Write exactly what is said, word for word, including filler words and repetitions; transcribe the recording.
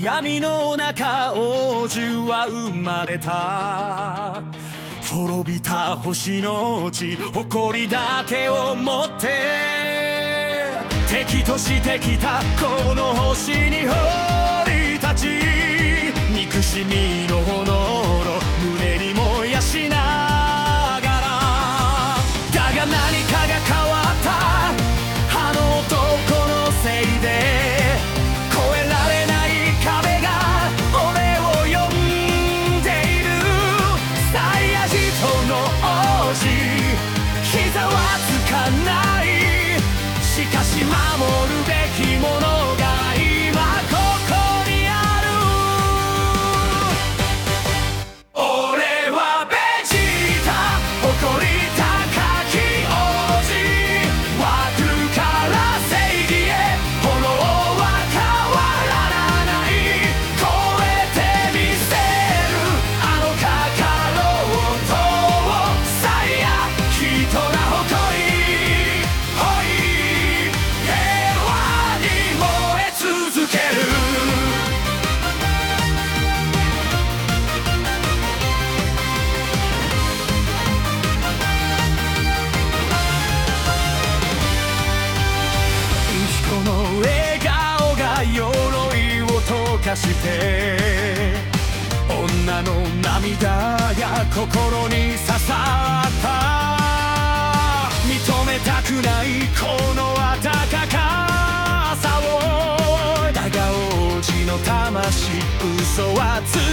闇の中王獣は生まれた。滅びた星の地、誇りだけを持って敵としてきたこの星に降り立ち、憎しみの炎の胸に燃やしながら、だが何かが変わった。あの男のせいで越えられない壁が俺を呼んでいる。サイヤ人の王子、膝はつかない。しかし守るべきものが今ここにある。俺はベジータ、誇り高き王子。枠から正義へ炎は変わらない。超えてみせるあのカカロットを。サイヤ人が誇りほい平和に燃え続ける。人の笑顔が鎧を溶かして、女の涙が心に刺さった。認めたくないこの温かさを、だが王子の魂、嘘はつ